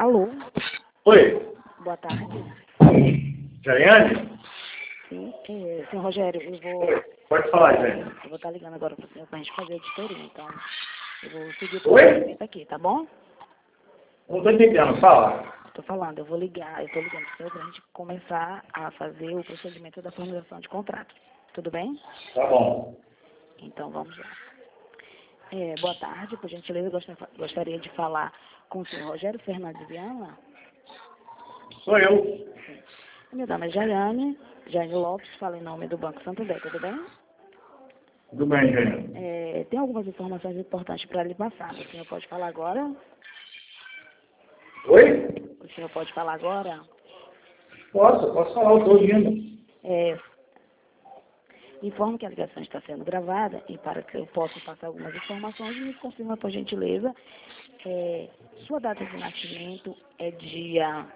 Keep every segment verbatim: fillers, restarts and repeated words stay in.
Alô? Oi, Boa tarde. Jaiane? Sim, é, senhor Rogério, eu vou, Oi, pode falar, Jaiane. eu vou estar ligando agora para o senhor para a gente fazer a auditoria, então eu vou seguir o Oi? procedimento aqui, tá bom? Não estou entendendo, fala. Estou falando, eu vou ligar, eu estou ligando para o senhor para a gente começar a fazer o procedimento da formulação de contrato. Tudo bem? Tá bom. Então vamos lá. É, boa tarde, por gentileza, eu gostaria, gostaria de falar com o senhor Rogério Fernandes Viana. Sou eu. Meu nome é Jaiane, Jaiane Lopes, falo em nome do Banco Santander, tudo bem? Tudo bem, Jaiane? É, tem algumas informações importantes para lhe passar. O senhor pode falar agora? Oi? O senhor pode falar agora? Posso, posso falar, eu estou ouvindo. É, informo que a ligação está sendo gravada e para que eu possa passar algumas informações, me confirma, por gentileza, é, sua data de nascimento é dia...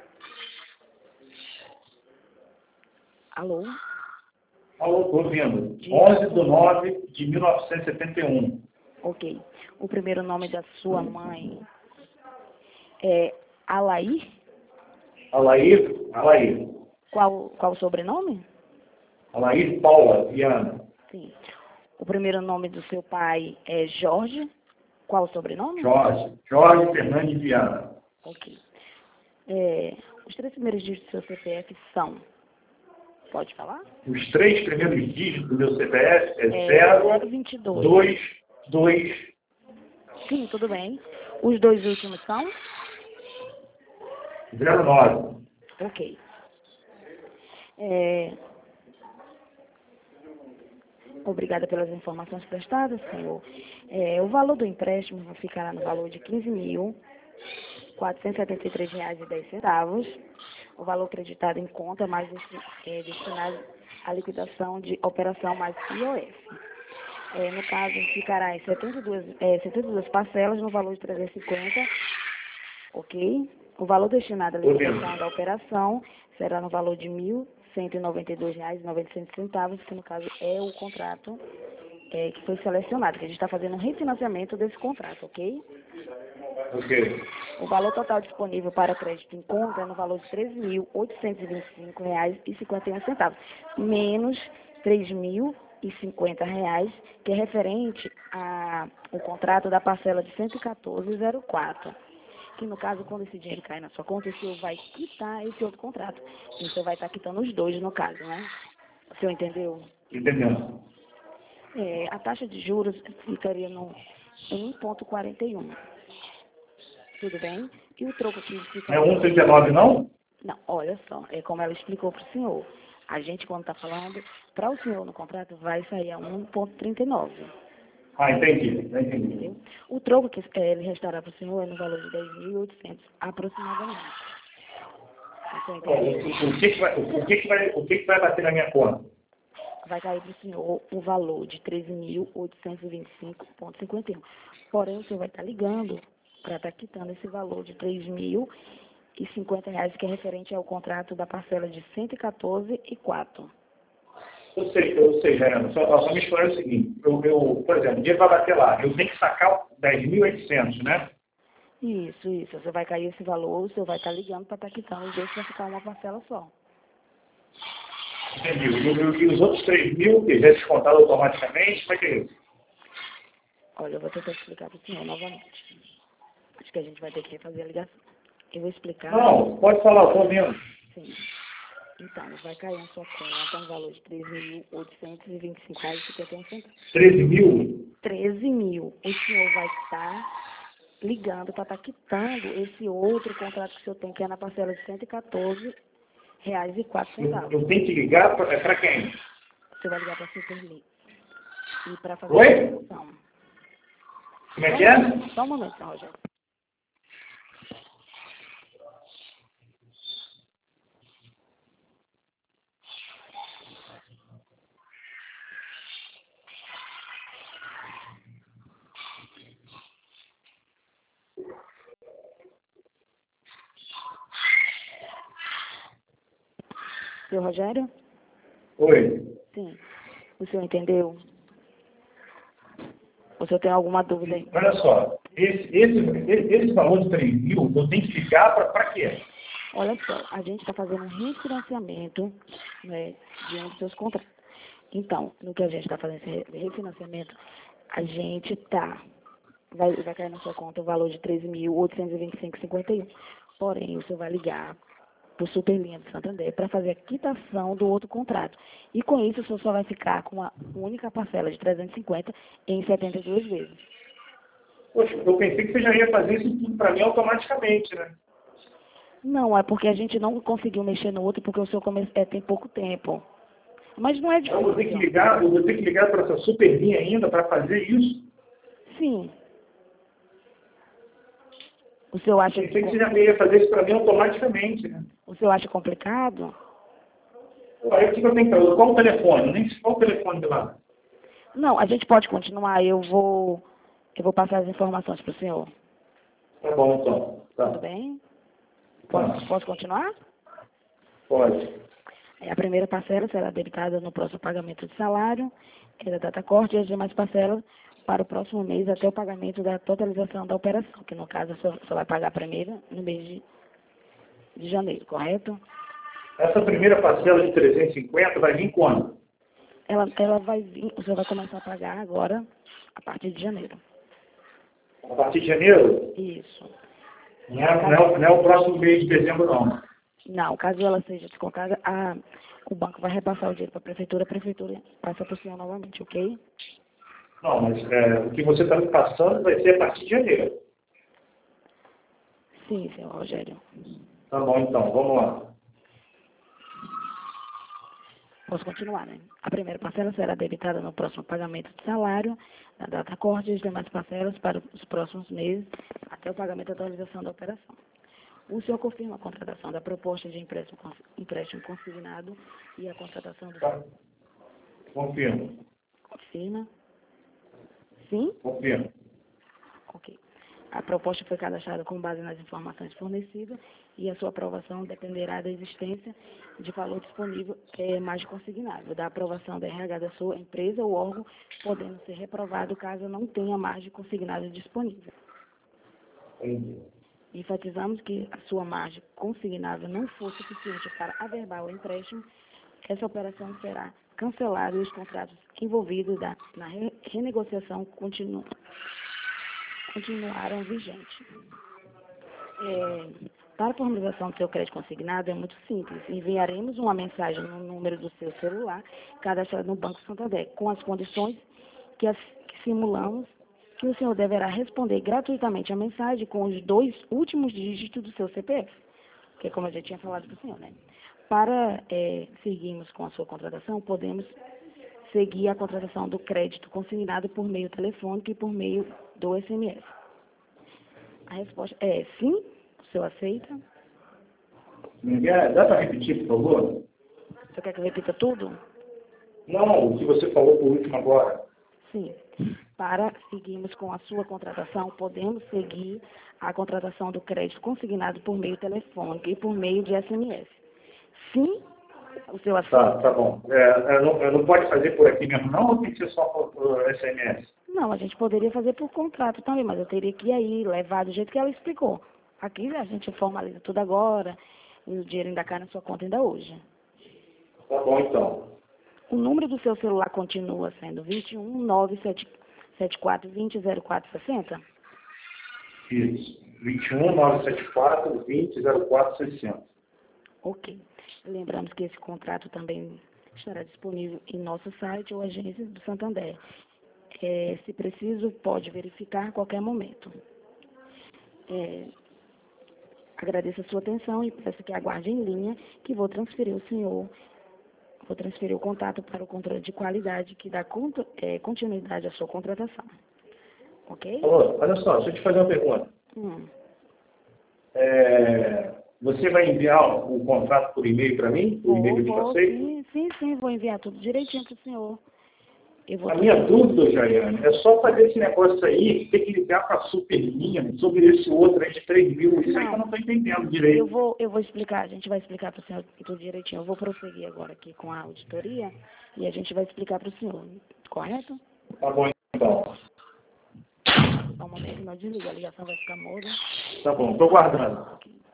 Alô? Alô, estou ouvindo. Dia... onze de nove de mil novecentos e setenta e um. Ok. O primeiro nome da sua mãe é Alair? Alair, Alair. Qual, qual o sobrenome? Alair Paula Viana. Sim. O primeiro nome do seu pai é Jorge. Qual o sobrenome? Jorge, Jorge Fernandes Viana. Ok. É, os três primeiros dígitos do seu C P F são... Pode falar? Os três primeiros dígitos do meu C P F é, É zero vinte e dois. dois dois. Sim, tudo bem. Os dois últimos são? zero nove. Ok. É, obrigada pelas informações prestadas, senhor. É, o valor do empréstimo ficará no valor de quinze mil quatrocentos e setenta e três reais e dez centavos. O valor acreditado em conta mais é, destinado à liquidação de operação mais I O F. É, no caso, ficará em setenta e duas, é, setenta e duas parcelas no valor de trezentos e cinquenta, ok? O valor destinado à liquidação da operação será no valor de mil cento e noventa e dois reais e noventa centavos, que no caso é o contrato é, que foi selecionado, que a gente está fazendo um refinanciamento desse contrato, ok? Ok. O valor total disponível para crédito em conta é no valor de treze mil oitocentos e vinte e cinco reais e cinquenta e um centavos, menos três mil e cinquenta reais, que é referente ao contrato da parcela de cento e quatorze reais e zero quatro. Que no caso, quando esse dinheiro cai na sua conta, o senhor vai quitar esse outro contrato. E o senhor vai estar quitando os dois, no caso, né? O senhor entendeu? Entendendo. É, a taxa de juros ficaria no um vírgula quarenta e um. Tudo bem? E o troco que fica... Não é um vírgula trinta e nove, não? Não, olha só, é como ela explicou para o senhor. A gente, quando está falando, para o senhor no contrato, vai sair a um vírgula trinta e nove. Ah, entendi, já entendi. Entendeu? O troco que é, ele restará para o senhor é no valor de dez mil e oitocentos, aproximadamente. Você entendeu? O que que vai, o que que vai, o que que vai bater na minha conta? Vai cair para o senhor o valor de treze mil oitocentos e vinte e cinco reais e cinquenta e um. Porém, o senhor vai estar ligando para estar quitando esse valor de três mil e cinquenta reais, que é referente ao contrato da parcela de cento e quatorze e quatro. Eu sei, eu sei, Gerando. Só, só me explicar o seguinte. Eu, eu, por exemplo, o dinheiro vai bater lá. Eu tenho que sacar dez mil e oitocentos, né? Isso, isso. Você vai cair esse valor, o senhor vai estar ligando para estar quitando os dois para ficar uma parcela só. Entendi. E, e- e os outros três mil, que já é descontado automaticamente, como é que é isso? Olha, eu vou tentar explicar para o senhor novamente. Acho que a gente vai ter que refazer a ligação. Eu vou explicar. Não, pode falar, eu estou ouvindo. Sim. Então, vai cair na sua conta no valor de treze mil oitocentos e vinte e cinco reais e cinquenta e um centavos. treze mil? treze mil. O senhor vai estar ligando para estar quitando esse outro contrato que o senhor tem, que é na parcela de cento e quatorze reais e quatro Eu, centavos. eu tenho que ligar para quem? Você vai ligar para a Superlink. E para fazer Oi? a ligação. Como é que é? Só um momento, senhor Rogério. Seu Rogério? Oi. Sim. O senhor entendeu? O senhor tem alguma dúvida aí? Olha só, esse, esse, esse valor de três mil, eu tenho que ligar para quê? Olha só, a gente está fazendo um refinanciamento, né, de um dos seus contratos. Então, no que a gente está fazendo esse refinanciamento, a gente está, vai, vai cair na sua conta o valor de treze mil oitocentos e vinte e cinco vírgula cinquenta e um. Porém, o senhor vai ligar para o Superlinha de Santander para fazer a quitação do outro contrato. E com isso, o senhor só vai ficar com uma única parcela de trezentos e cinquenta em setenta e duas vezes. Poxa, eu pensei que você já ia fazer isso tudo para mim automaticamente, né? Não, é porque a gente não conseguiu mexer no outro porque o senhor come... é, tem pouco tempo. Mas não é Então, eu vou ter que difícil. ligar, eu vou ter que ligar para essa Superlinha ainda para fazer isso? Sim. O senhor acha Pensei que que você já ia fazer isso para mim automaticamente, né? o senhor acha complicado? Aí o que eu tenho que fazer? Qual o telefone? Nem sei qual o telefone de lá. Não, a gente pode continuar. Eu vou eu vou passar as informações para o senhor. Tá bom, então. Tá. Tudo bem? Posso, Tá. posso continuar? Pode. É, a primeira parcela será debitada no próximo pagamento de salário, que é da data corte, e as demais parcelas para o próximo mês até o pagamento da totalização da operação, que no caso só, só vai pagar a primeira no mês de, de janeiro, correto? Essa primeira parcela de trezentos e cinquenta vai vir quando? Ela, ela vai vir, o senhor vai começar a pagar agora, a partir de janeiro. A partir de janeiro? Isso. Não é, não é, não é o próximo mês de dezembro, não. Não, caso ela seja descontada, a, o banco vai repassar o dinheiro para a prefeitura, a prefeitura passa para o senhor novamente, ok? Não, mas é, o que você está me passando vai ser a partir de janeiro. Sim, senhor Rogério. Tá bom, então, vamos lá. Posso continuar, né? A primeira parcela será debitada no próximo pagamento de salário, na data corte, e as demais parcelas para os próximos meses, até o pagamento da atualização da operação. O senhor confirma a contratação da proposta de empréstimo, empréstimo consignado e a contratação do... Tá. Confirmo. Confirma? Sim? Confirmo. Ok. A proposta foi cadastrada com base nas informações fornecidas e a sua aprovação dependerá da existência de valor disponível é, mais consignável, da aprovação da R H da sua empresa ou órgão, podendo ser reprovado caso não tenha margem consignada disponível. Entendi. Enfatizamos que a sua margem consignável não for suficiente para averbar o empréstimo, essa operação será cancelada e os contratos envolvidos da, na re, renegociação continuam. continuaram vigentes. É, para a formalização do seu crédito consignado é muito simples. Enviaremos uma mensagem no número do seu celular, cadastrado no Banco Santander, com as condições que, as, que simulamos, que o senhor deverá responder gratuitamente a mensagem com os dois últimos dígitos do seu C P F, que é como eu já tinha falado para o senhor, né? Para é, seguirmos com a sua contratação, podemos seguir a contratação do crédito consignado por meio telefônico e por meio do S M S. A resposta é sim, o senhor aceita? Miguel, dá para repetir, por favor? O senhor quer que eu repita tudo? Não, o que você falou por último agora. Sim. Para seguirmos com a sua contratação, podemos seguir a contratação do crédito consignado por meio telefônico e por meio de S M S. Sim, o senhor aceita? Tá, tá bom. É, eu não, eu não pode fazer por aqui mesmo, não? Ou tem que ser só por, por S M S? Não, a gente poderia fazer por contrato também, mas eu teria que ir aí, levar do jeito que ela explicou. Aqui a gente formaliza tudo agora, e o dinheiro ainda cai na sua conta ainda hoje. Tá bom, então. O número do seu celular continua sendo vinte e um, nove sete quatro, vinte, zero quatro sessenta? Isso. vinte e um, nove sete quatro, vinte, zero quatro sessenta. Ok. Lembramos que esse contrato também estará disponível em nosso site ou agência do Santander. É, se preciso, pode verificar a qualquer momento. É, agradeço a sua atenção e peço que aguarde em linha que vou transferir o senhor, vou transferir o contato para o controle de qualidade que dá conto, é, continuidade à sua contratação. Ok? Alô, olha só, deixa eu te fazer uma pergunta. Hum. É, você vai enviar o contrato por e-mail para mim? O e-mail que eu te Vou, vou, passei? sim, sim, sim, vou enviar tudo direitinho para o senhor. Eu vou A minha dúvida, Jaiane, é só fazer esse negócio aí, ter que ligar para a Superlinha sobre esse outro aí de três mil. Isso aí que eu não estou entendendo Eu direito. vou, eu vou explicar, a gente vai explicar para o senhor tudo direitinho. Eu vou prosseguir agora aqui com a auditoria e a gente vai explicar para o senhor, correto? Tá bom, então. Só um momento, não desliga, a ligação vai ficar muda. Tá bom, estou guardando.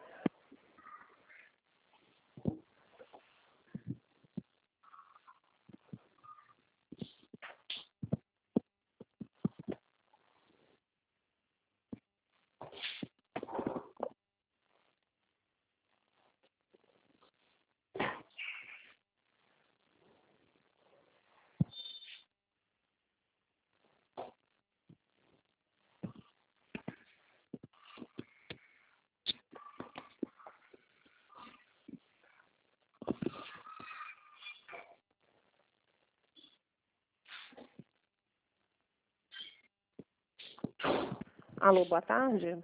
Alô, boa tarde.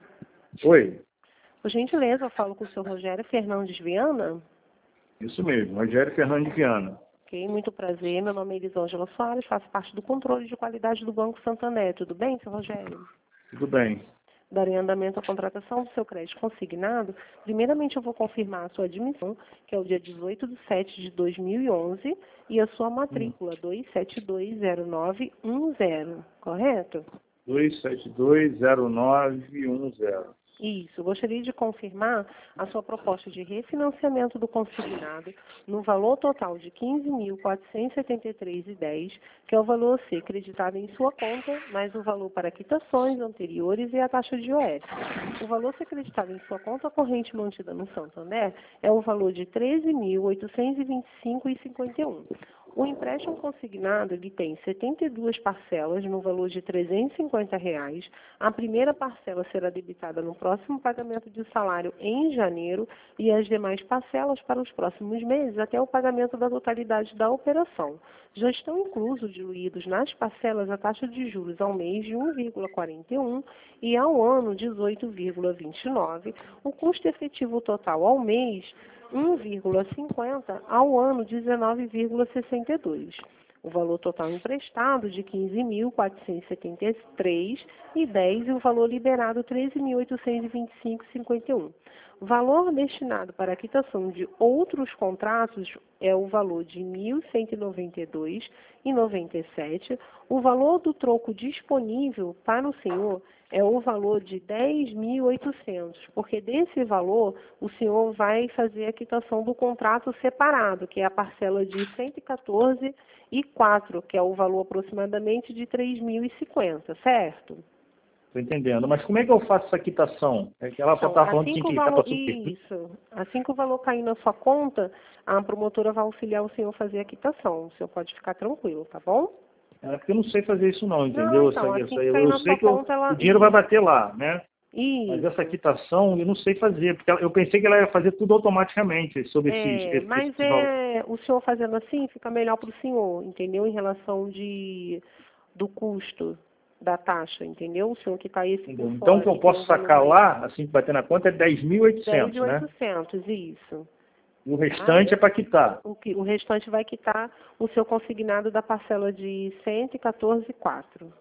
Oi, Por gentileza, eu falo com o senhor Rogério Fernandes Viana. isso mesmo, Rogério Fernandes Viana. Ok, muito prazer. Meu nome é Elisângela Soares, faço parte do controle de qualidade do Banco Santander. Tudo bem, senhor Rogério? Tudo bem. Darei andamento à contratação do seu crédito consignado. Primeiramente, eu vou confirmar a sua admissão, que é o dia dezoito de setembro de dois mil e onze, e a sua matrícula, dois sete dois zero nove um zero, correto? dois sete dois zero nove um zero. Isso, gostaria de confirmar a sua proposta de refinanciamento do consignado no valor total de quinze mil quatrocentos e setenta e três reais e dez centavos, que é o valor a ser creditado em sua conta, mais o valor para quitações anteriores e a taxa de I O F. O valor a ser creditado em sua conta corrente mantida no Santander é o valor de treze mil oitocentos e vinte e cinco reais e cinquenta e um centavos. O empréstimo consignado ele tem setenta e duas parcelas no valor de trezentos e cinquenta reais. A primeira parcela será debitada no próximo pagamento de salário em janeiro e as demais parcelas para os próximos meses até o pagamento da totalidade da operação. Já estão inclusos diluídos nas parcelas a taxa de juros ao mês de um vírgula quarenta e um e ao ano dezoito vírgula vinte e nove. O custo efetivo total ao mês um vírgula cinquenta ao ano dezenove vírgula sessenta e dois. O valor total emprestado de quinze mil quatrocentos e setenta e três reais e dez centavos e o valor liberado treze mil oitocentos e vinte e cinco reais e cinquenta e um centavos. O valor destinado para a quitação de outros contratos é o valor de mil cento e noventa e dois reais e noventa e sete centavos. O valor do troco disponível para o senhor é o valor de dez mil e oitocentos, porque desse valor o senhor vai fazer a quitação do contrato separado, que é a parcela de cento e quatorze e quatro, que é o valor aproximadamente de três mil e cinquenta, certo? Estou entendendo. Mas como é que eu faço essa quitação? É que ela só Então, estava falando que assim tinha que que o quitar valor, para substituir. isso, assim que o valor cair na sua conta, a promotora vai auxiliar o senhor a fazer a quitação. O senhor pode ficar tranquilo, tá bom? É porque eu não sei fazer isso não, entendeu? Não, Eu, então, sei- eu, assim sei- que cair eu na sei sua que eu- conta, ela... o dinheiro vai bater lá, né? Mas Isso. essa quitação eu não sei fazer, porque eu pensei que ela ia fazer tudo automaticamente sobre esses, É, esse, mas esse valor. é, o senhor fazendo assim fica melhor para o senhor, entendeu? Em relação de, do custo da taxa, entendeu? O senhor que está esse por Entendeu? Então o fora, que eu que tem posso um sacar valor lá, assim que bater na conta, é dez mil e de dez oitocentos, mil e né? oitocentos, isso. E o Tá? restante é para quitar. O, que, o restante vai quitar o seu consignado da parcela de cento e quatorze vírgula quatro.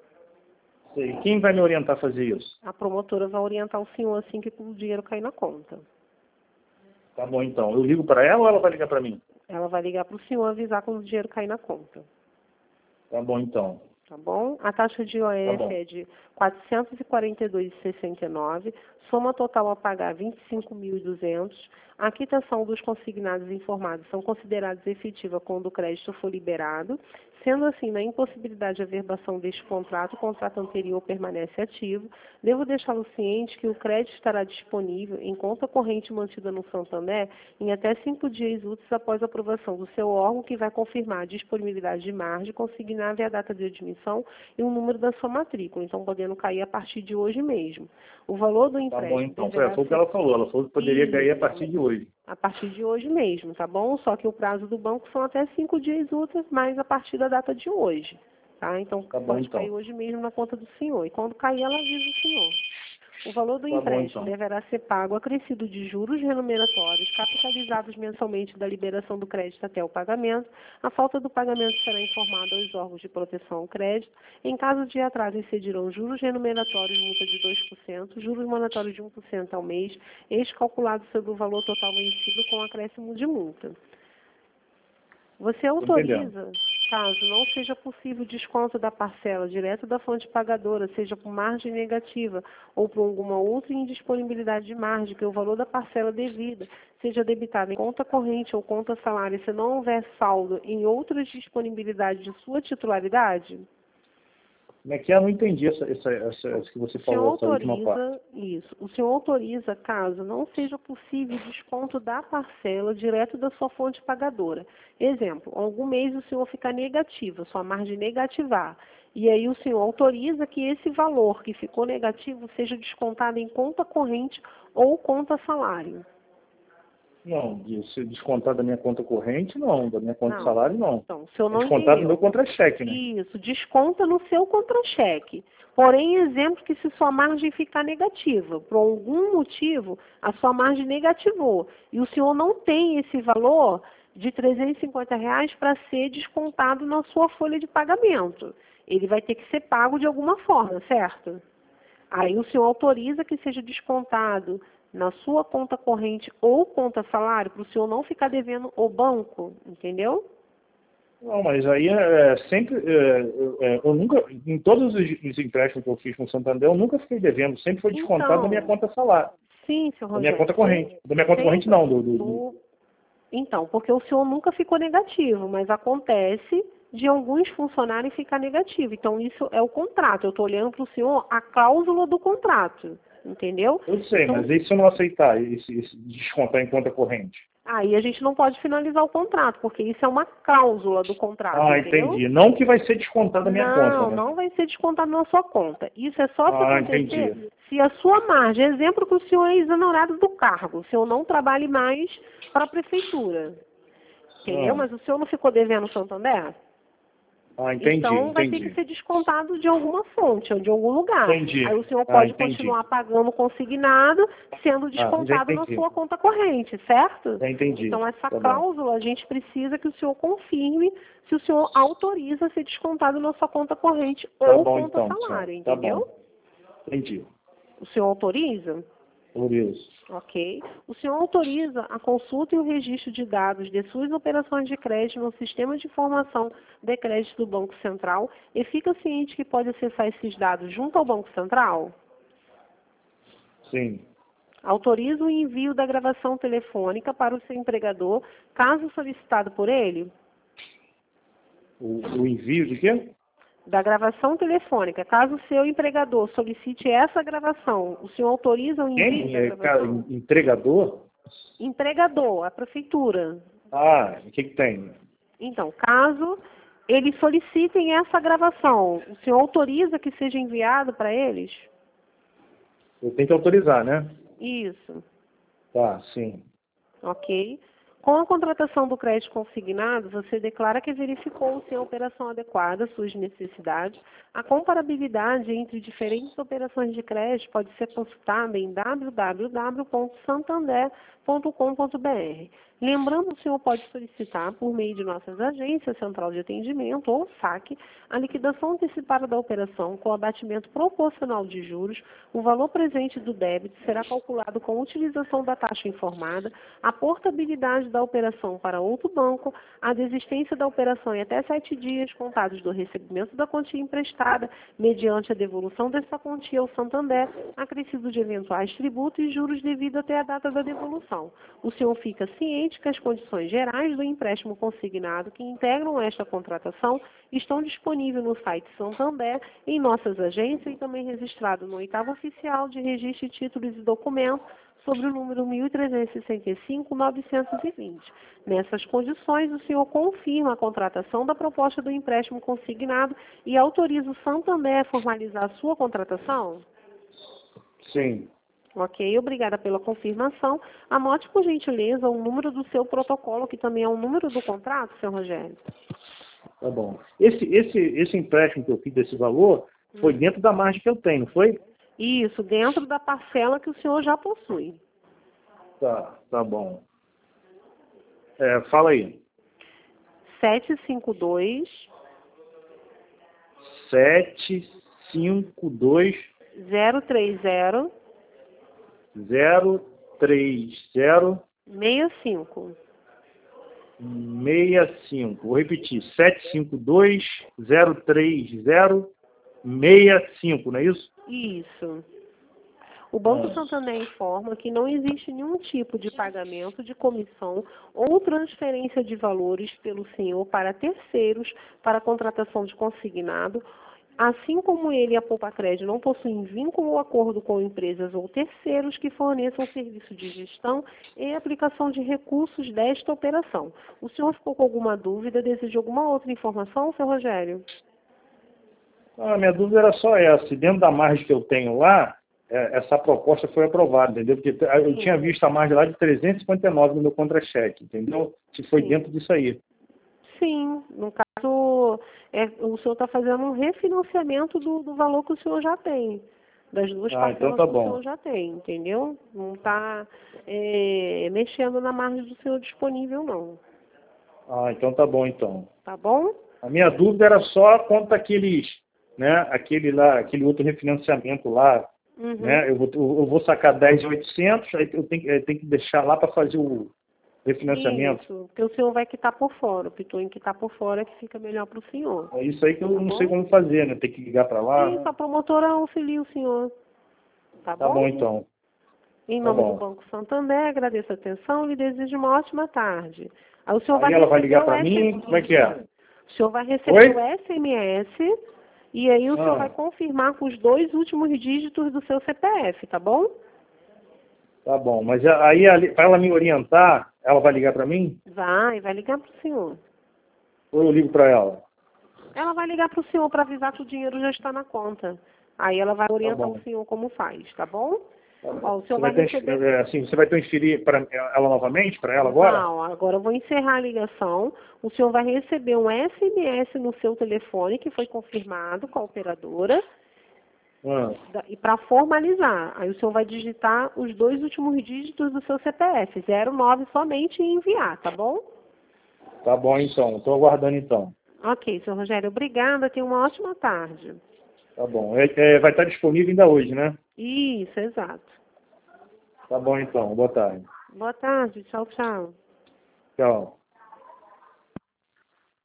Sei. Quem vai me orientar a fazer isso? A promotora vai orientar o senhor assim que o dinheiro cair na conta. Tá bom, então. Eu ligo para ela ou ela vai ligar para mim? Ela vai ligar para o senhor avisar quando o dinheiro cair na conta. Tá bom, então. Tá bom? A taxa de Tá I O F bom. é de quatrocentos e quarenta e dois reais e sessenta e nove centavos, soma total a pagar vinte e cinco mil e duzentos reais. A quitação dos consignados informados são considerados efetiva quando o crédito for liberado. Sendo assim, na impossibilidade de averbação deste contrato, o contrato anterior permanece ativo. Devo deixá-lo ciente que o crédito estará disponível em conta corrente mantida no Santander em até cinco dias úteis após a aprovação do seu órgão, que vai confirmar a disponibilidade de margem, consignável e a data de admissão e o número da sua matrícula, então podendo cair a partir de hoje mesmo. O valor do Tá empréstimo bom, então. Foi, deverá foi o que ser... ela falou. Ela falou que poderia Isso, cair a partir de hoje. a partir de hoje mesmo, tá bom? Só que o prazo do banco são até cinco dias úteis, mas a partir da data de hoje, tá? Então, Tá bom, pode então. cair hoje mesmo na conta do senhor. E quando cair, ela avisa o senhor. O valor do Tá bom, empréstimo então. deverá ser pago acrescido de juros remuneratórios, capitalizados mensalmente da liberação do crédito até o pagamento. A falta do pagamento será informada aos órgãos de proteção ao crédito. Em caso de atraso, incidirão juros remuneratórios, multa de dois por cento, juros monetários de um por cento ao mês, este calculado sobre o valor total vencido com acréscimo de multa. Você Tô entendendo. autoriza caso não seja possível desconto da parcela direto da fonte pagadora, seja por margem negativa ou por alguma outra indisponibilidade de margem, que o valor da parcela devida seja debitado em conta corrente ou conta salário, se não houver saldo em outras disponibilidades de sua titularidade? Como é que é? Eu não entendi essa, essa, essa, essa que você O senhor falou, essa última parte. autoriza isso. O senhor autoriza caso não seja possível desconto da parcela direto da sua fonte pagadora. Exemplo, algum mês o senhor ficar negativo, sua margem negativar. E aí o senhor autoriza que esse valor que ficou negativo seja descontado em conta corrente ou conta salário. Não, de ser descontado da minha conta corrente, não. Da minha conta de Não. salário, não. Então, o senhor É não descontado entendeu. no meu contra-cheque, né? Isso, desconta no seu contra-cheque. Porém, exemplo que se sua margem ficar negativa, por algum motivo, a sua margem negativou, e o senhor não tem esse valor de trezentos e cinquenta reais para ser descontado na sua folha de pagamento. Ele vai ter que ser pago de alguma forma, certo? Aí o senhor autoriza que seja descontado na sua conta corrente ou conta salário, para o senhor não ficar devendo o banco, entendeu? Não, mas aí é, sempre, é, é, eu nunca, em todos os, os empréstimos que eu fiz com o Santander, eu nunca fiquei devendo, sempre foi descontado Então, da minha conta salário, sim, senhor da minha Rogério. conta corrente. Da minha conta corrente não, do, do, do... do- Então, porque o senhor nunca ficou negativo, mas acontece de alguns funcionários ficar negativo. Então, isso é o contrato. Eu estou olhando para o senhor a cláusula do contrato, entendeu? Eu sei, Então, mas e se eu não aceitar esse, esse descontar em conta corrente? aí a gente não pode finalizar o contrato, porque isso é uma cláusula do contrato, Ah, entendeu? entendi. Não que vai ser descontado da minha Não, conta, né? não vai ser descontado na sua conta. Isso é só se Ah, acontecer entendi. se a sua margem, exemplo que o senhor é exonerado do cargo, o senhor não trabalhe mais para a prefeitura. Entendeu? Ah, Mas o senhor não ficou devendo o Santander? ah, entendi, Então vai ter que entendi. ser descontado de alguma fonte ou de algum lugar. Entendi. Aí o senhor Ah, pode entendi. continuar pagando consignado, sendo Ah, já descontado na entendi. sua conta corrente, certo? Já entendi. Então essa Tá bom. cláusula a gente precisa que o senhor confirme se o senhor autoriza ser descontado na sua conta corrente Tá ou bom, conta então, salário, tchau. Tá entendeu? bom. Entendi. O senhor autoriza? Por isso. Ok. O senhor autoriza a consulta e o registro de dados de suas operações de crédito no sistema de informação de crédito do Banco Central e fica ciente que pode acessar esses dados junto ao Banco Central? Sim. Autoriza o envio da gravação telefônica para o seu empregador, caso solicitado por ele? O, o envio de quê? Da gravação telefônica, caso o seu empregador solicite essa gravação, o senhor autoriza o envio Quem? da É, cara, gravação? entregador? Empregador, a prefeitura. Ah, o que que tem? Então, caso eles solicitem essa gravação, o senhor autoriza que seja enviado para eles? Eu tenho que autorizar, né? Isso, Tá, sim. ok. Com a contratação do crédito consignado, você declara que verificou se a operação adequada às suas necessidades. A comparabilidade entre diferentes operações de crédito pode ser consultada em w w w ponto santander ponto com ponto b r. Lembrando, o senhor pode solicitar, por meio de nossas agências, Central de Atendimento ou SAC, a liquidação antecipada da operação com abatimento proporcional de juros. O valor presente do débito será calculado com a utilização da taxa informada, a portabilidade da operação para outro banco, a desistência da operação em até sete dias contados do recebimento da quantia emprestada, mediante a devolução dessa quantia ao Santander, acrescido de eventuais tributos e juros devido até a data da devolução. O senhor fica ciente que as condições gerais do empréstimo consignado que integram esta contratação estão disponíveis no site Santander, em nossas agências e também registrado no oitavo oficial de registro de títulos e documentos sobre o número mil trezentos e sessenta e cinco, novecentos e vinte. Nessas condições, o senhor confirma a contratação da proposta do empréstimo consignado e autoriza o Santander a formalizar a sua contratação? Sim. Ok, obrigada pela confirmação. Anote, por gentileza, o número do seu protocolo, que também é o número do contrato, senhor Rogério. Tá bom. Esse, esse, esse empréstimo que eu fiz desse valor foi dentro da margem que eu tenho, não foi? Isso, dentro da parcela que o senhor já possui. Tá, tá bom. É, fala aí. sete cinco dois, sete cinco dois zero três zero, zero três zero seis cinco. sessenta e cinco. Vou repetir. sete cinco dois, zero três zero, sessenta e cinco, não é isso? Isso. O Banco Ah. Santander informa que não existe nenhum tipo de pagamento de comissão ou transferência de valores pelo senhor para terceiros para a contratação de consignado, assim como ele e a Poupa Crédito não possuem vínculo ou acordo com empresas ou terceiros que forneçam serviço de gestão e aplicação de recursos desta operação. O senhor ficou com alguma dúvida? Deseja alguma outra informação, seu Rogério? A minha dúvida era só essa. Dentro da margem que eu tenho lá, é, essa proposta foi aprovada, entendeu? Porque eu tinha visto a margem lá de trezentos e cinquenta e nove no meu contra-cheque, entendeu? Se foi Sim. dentro disso aí. Sim, no caso, é, o senhor está fazendo um refinanciamento do, do valor que o senhor já tem, das duas Ah, parcelas então tá que o bom. senhor já tem, entendeu? Não está é, mexendo na margem do senhor disponível, não. Ah, então tá bom, então. Tá bom? A minha dúvida era só quanto aqueles, né, aquele lá, aquele outro refinanciamento lá, Uhum. né, eu vou, eu vou sacar dez mil e oitocentos, aí eu tenho, eu tenho que deixar lá para fazer o refinanciamento. Isso, porque o senhor vai quitar por fora, o Piton quitar por fora que fica melhor para o senhor. É isso aí que eu Tá não bom? sei como fazer, né, tem que ligar para lá. Isso, a promotora auxilia o senhor. Tá, Tá bom? bom, então. Em Tá nome do bom. Banco Santander, agradeço a atenção e lhe desejo uma ótima tarde. Aí o senhor Aí vai ela vai receber ligar o para S M S. mim, como é que é? O senhor vai receber Oi? o S M S e aí o senhor Ah. vai confirmar com os dois últimos dígitos do seu C P F, tá bom? Tá bom, mas aí para ela me orientar, ela vai ligar para mim? Vai, vai ligar para o senhor. Ou eu ligo para ela? Ela vai ligar para o senhor para avisar que o dinheiro já está na conta. Aí ela vai orientar bom. o senhor como faz, tá bom? Tá bom. Ó, o senhor Você vai vai, receber... transferir, é, assim, você vai transferir para ela novamente, para ela agora? Não, agora eu vou encerrar a ligação. O senhor vai receber um S M S no seu telefone que foi confirmado com a operadora. Ah, Da- E para formalizar, aí o senhor vai digitar os dois últimos dígitos do seu C P F, zero nove somente e enviar, tá bom? tá bom, então. Estou aguardando, então. Ok, senhor Rogério, obrigada, tenha uma ótima tarde. Tá bom. É, é, vai estar disponível ainda hoje, né? Isso, exato. Tá bom, então. Boa tarde. Boa tarde, tchau, tchau. Tchau.